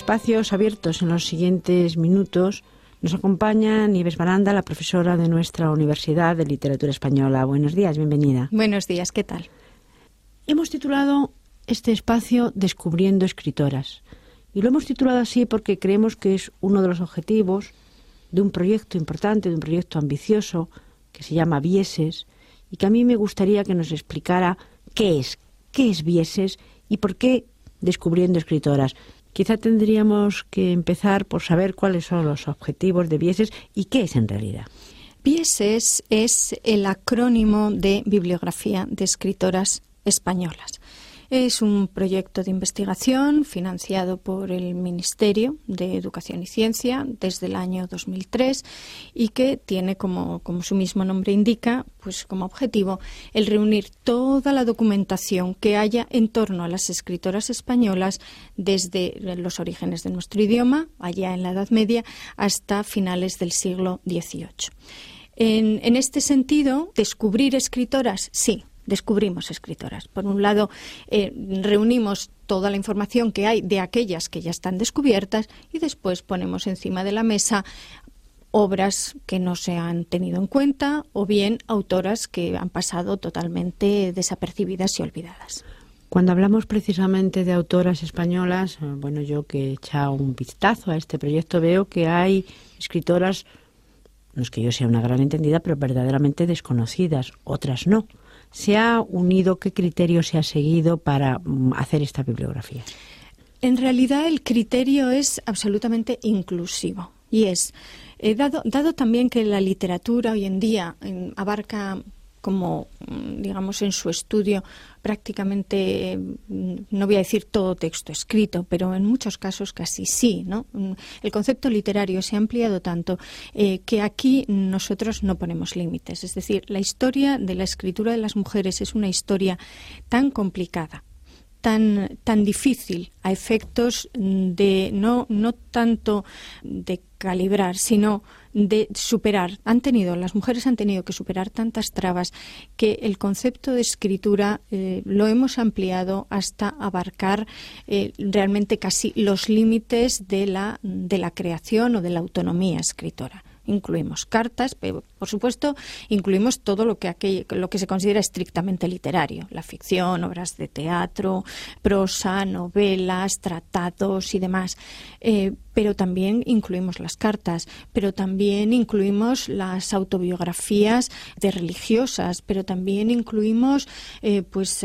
espacios abiertos en los siguientes minutos nos acompaña Nieves Baranda, la profesora de nuestra Universidad de Literatura Española. Buenos días, bienvenida. Buenos días, ¿qué tal? Hemos titulado este espacio Descubriendo escritoras. Y lo hemos titulado así porque creemos que es uno de los objetivos de un proyecto importante, de un proyecto ambicioso, que se llama Vieses, y que a mí me gustaría que nos explicara qué es Vieses y por qué Descubriendo escritoras. Quizá tendríamos que empezar por saber cuáles son los objetivos de Vieses y qué es en realidad. Vieses es el acrónimo de Bibliografía de Escritoras Españolas. Es un proyecto de investigación financiado por el Ministerio de Educación y Ciencia desde el año 2003 y que tiene, como su mismo nombre indica, pues como objetivo el reunir toda la documentación que haya en torno a las escritoras españolas desde los orígenes de nuestro idioma, allá en la Edad Media, hasta finales del siglo XVIII. En este sentido, descubrir escritoras, sí. Descubrimos escritoras. Por un lado, reunimos toda la información que hay de aquellas que ya están descubiertas y después ponemos encima de la mesa obras que no se han tenido en cuenta o bien autoras que han pasado totalmente desapercibidas y olvidadas. Cuando hablamos precisamente de autoras españolas, bueno, yo que he echado un vistazo a este proyecto veo que hay escritoras, no es que yo sea una gran entendida, pero verdaderamente desconocidas, otras no. ¿Se ha unido? ¿Qué criterio se ha seguido para hacer esta bibliografía? En realidad el criterio es absolutamente inclusivo y es, dado también que la literatura hoy en día abarca como, digamos, en su estudio prácticamente, no voy a decir todo texto escrito, pero en muchos casos casi sí, ¿no? El concepto literario se ha ampliado tanto que aquí nosotros no ponemos límites. Es decir, la historia de la escritura de las mujeres es una historia tan complicada, tan difícil a efectos de no tanto de calibrar, sino de superar. Las mujeres han tenido que superar tantas trabas que el concepto de escritura lo hemos ampliado hasta abarcar realmente casi los límites de la creación o de la autonomía escritora. Incluimos cartas, pero por supuesto incluimos todo lo que se considera estrictamente literario, la ficción, obras de teatro, prosa, novelas, tratados y demás. Pero también incluimos las cartas, pero también incluimos las autobiografías de religiosas, pero también incluimos pues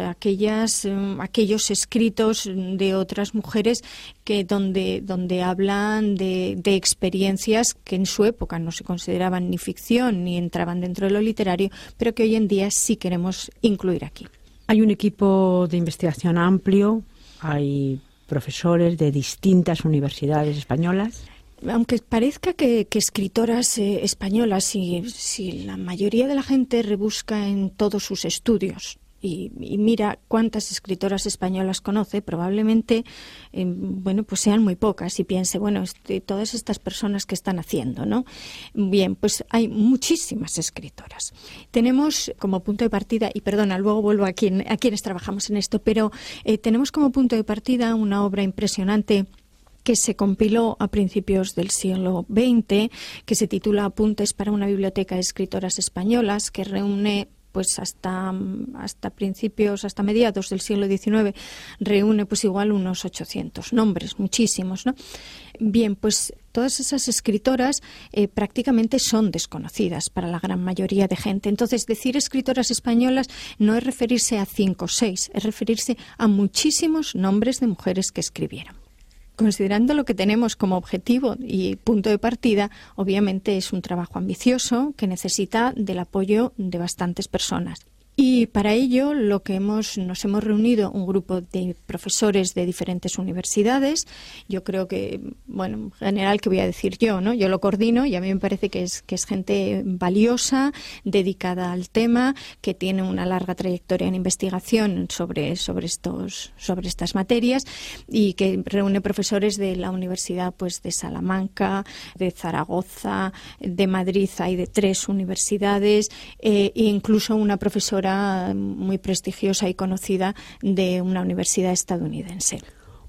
aquellos escritos de otras mujeres que donde hablan de experiencias que en su época no se consideraban ni ficción ni entraban dentro de lo literario, pero que hoy en día sí queremos incluir aquí. Hay un equipo de investigación amplio, hay profesores de distintas universidades españolas. Aunque parezca que escritoras españolas, si la mayoría de la gente rebusca en todos sus estudios y mira cuántas escritoras españolas conoce, probablemente pues sean muy pocas y piense, todas estas personas que están haciendo, ¿no? Bien, pues hay muchísimas escritoras. Tenemos como punto de partida, y perdona, luego vuelvo a quienes trabajamos en esto, pero tenemos como punto de partida una obra impresionante que se compiló a principios del siglo XX, que se titula Apuntes para una biblioteca de escritoras españolas, que reúne pues hasta mediados del siglo XIX, reúne pues igual unos 800 nombres, muchísimos, ¿no? Bien, pues todas esas escritoras prácticamente son desconocidas para la gran mayoría de gente. Entonces, decir escritoras españolas no es referirse a 5 o 6, es referirse a muchísimos nombres de mujeres que escribieron. Considerando lo que tenemos como objetivo y punto de partida, obviamente es un trabajo ambicioso que necesita del apoyo de bastantes personas. Y para ello nos hemos reunido un grupo de profesores de diferentes universidades. Yo creo que, en general, ¿qué voy a decir yo, ¿no? Yo lo coordino y a mí me parece que es gente valiosa, dedicada al tema, que tiene una larga trayectoria en investigación sobre estas materias y que reúne profesores de la Universidad pues de Salamanca, de Zaragoza, de Madrid. Hay de 3 universidades e incluso una profesora muy prestigiosa y conocida de una universidad estadounidense.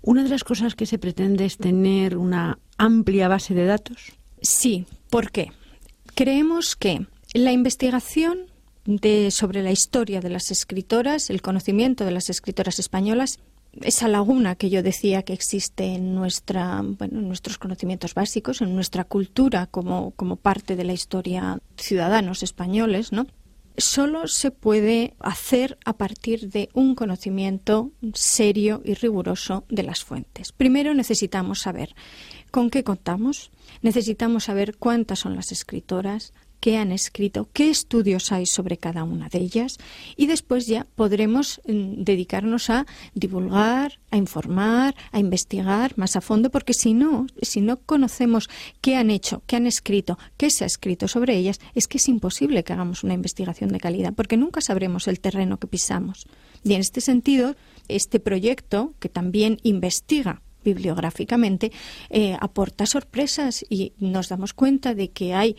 Una de las cosas que se pretende es tener una amplia base de datos. Sí, ¿por qué? Creemos que la investigación sobre la historia de las escritoras, el conocimiento de las escritoras españolas, esa laguna que yo decía que existe en en nuestros conocimientos básicos, en nuestra cultura como parte de la historia de ciudadanos españoles, ¿no? Solo se puede hacer a partir de un conocimiento serio y riguroso de las fuentes. Primero necesitamos saber con qué contamos, necesitamos saber cuántas son las escritoras, qué han escrito, qué estudios hay sobre cada una de ellas, y después ya podremos dedicarnos a divulgar, a informar, a investigar más a fondo, porque si no conocemos qué han hecho, qué han escrito, qué se ha escrito sobre ellas, es que es imposible que hagamos una investigación de calidad, porque nunca sabremos el terreno que pisamos. Y en este sentido, este proyecto, que también investiga bibliográficamente, aporta sorpresas, y nos damos cuenta de que hay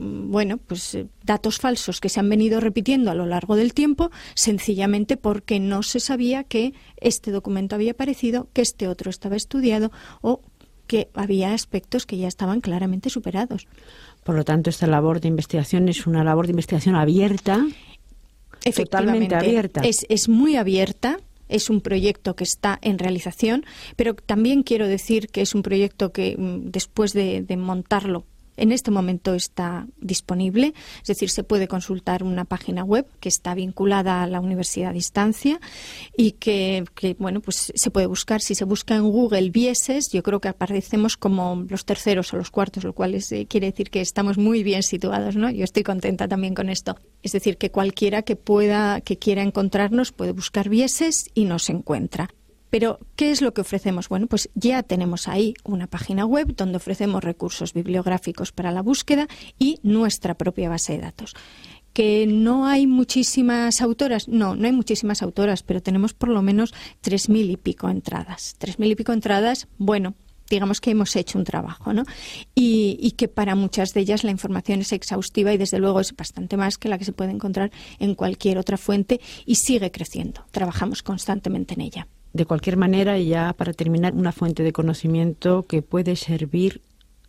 datos falsos que se han venido repitiendo a lo largo del tiempo, sencillamente porque no se sabía que este documento había aparecido, que este otro estaba estudiado, o que había aspectos que ya estaban claramente superados. Por lo tanto, esta labor de investigación es una labor de investigación abierta, totalmente abierta. Es muy abierta. Es un proyecto que está en realización, pero también quiero decir que es un proyecto que después de montarlo, en este momento está disponible, es decir, se puede consultar una página web que está vinculada a la Universidad a Distancia y que se puede buscar. Si se busca en Google Vieses, yo creo que aparecemos como los terceros o los cuartos, lo cual quiere decir que estamos muy bien situados, ¿no? Yo estoy contenta también con esto. Es decir, que cualquiera que quiera encontrarnos puede buscar Vieses y nos encuentra. Pero, ¿qué es lo que ofrecemos? Bueno, pues ya tenemos ahí una página web donde ofrecemos recursos bibliográficos para la búsqueda y nuestra propia base de datos. ¿Que no hay muchísimas autoras? No hay muchísimas autoras, pero tenemos por lo menos 3.000 y pico entradas. 3.000 y pico entradas, bueno, digamos que hemos hecho un trabajo, ¿no? Y que para muchas de ellas la información es exhaustiva y desde luego es bastante más que la que se puede encontrar en cualquier otra fuente, y sigue creciendo. Trabajamos constantemente en ella. De cualquier manera, ya para terminar, una fuente de conocimiento que puede servir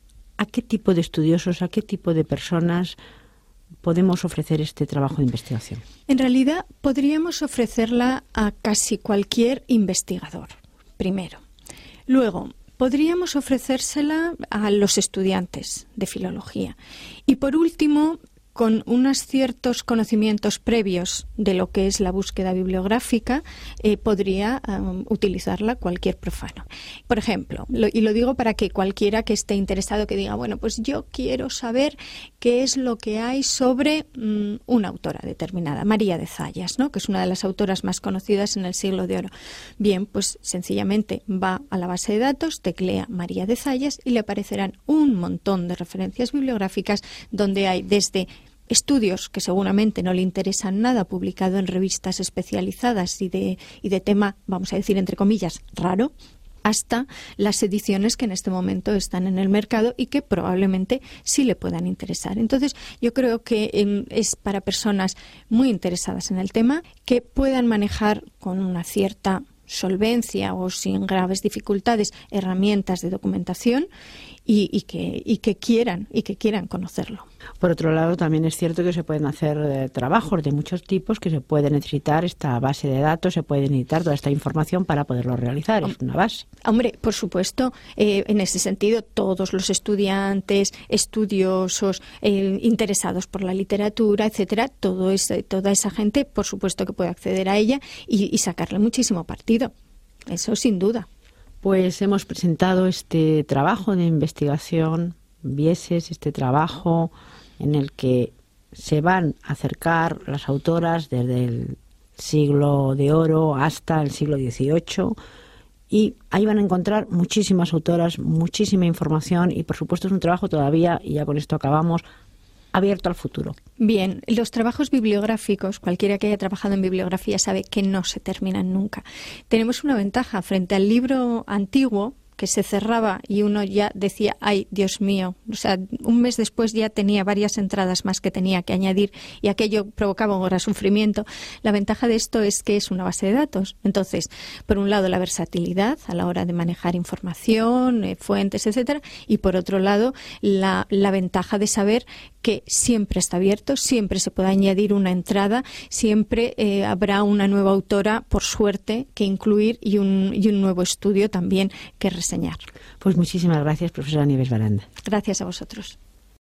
a qué tipo de estudiosos, a qué tipo de personas podemos ofrecer este trabajo de investigación. En realidad, podríamos ofrecerla a casi cualquier investigador, primero. Luego, podríamos ofrecérsela a los estudiantes de filología. Y por último, con unos ciertos conocimientos previos de lo que es la búsqueda bibliográfica, podría utilizarla cualquier profano. Por ejemplo, y lo digo para que cualquiera que esté interesado, que diga, bueno, pues yo quiero saber qué es lo que hay sobre una autora determinada, María de Zayas, ¿no?, que es una de las autoras más conocidas en el Siglo de Oro. Bien, pues sencillamente va a la base de datos, teclea María de Zayas y le aparecerán un montón de referencias bibliográficas donde hay desde estudios que seguramente no le interesan nada, publicado en revistas especializadas y de tema, vamos a decir, entre comillas, raro, hasta las ediciones que en este momento están en el mercado y que probablemente sí le puedan interesar. Entonces, yo creo que es para personas muy interesadas en el tema, que puedan manejar con una cierta solvencia o sin graves dificultades herramientas de documentación y que quieran conocerlo. Por otro lado, también es cierto que se pueden hacer trabajos de muchos tipos, que se puede necesitar esta base de datos, se puede necesitar toda esta información para poderlo realizar. Es una base. Hombre, por supuesto, en ese sentido, todos los estudiantes, estudiosos, interesados por la literatura, etcétera, toda esa gente, por supuesto que puede acceder a ella y sacarle muchísimo partido. Eso sin duda. Pues hemos presentado este trabajo de investigación, Vieses, este trabajo en el que se van a acercar las autoras desde el Siglo de Oro hasta el siglo XVIII, y ahí van a encontrar muchísimas autoras, muchísima información, y por supuesto es un trabajo todavía, y ya con esto acabamos, abierto al futuro. Bien, los trabajos bibliográficos, cualquiera que haya trabajado en bibliografía sabe que no se terminan nunca. Tenemos una ventaja frente al libro antiguo, que se cerraba y uno ya decía, ay, Dios mío, o sea, un mes después ya tenía varias entradas más que tenía que añadir y aquello provocaba un gran sufrimiento. La ventaja de esto es que es una base de datos. Entonces, por un lado, la versatilidad a la hora de manejar información, fuentes, etcétera, y por otro lado, la ventaja de saber que siempre está abierto, siempre se puede añadir una entrada, siempre habrá una nueva autora, por suerte, que incluir y un nuevo estudio también que reseñar. Pues muchísimas gracias, profesora Nieves Baranda. Gracias a vosotros.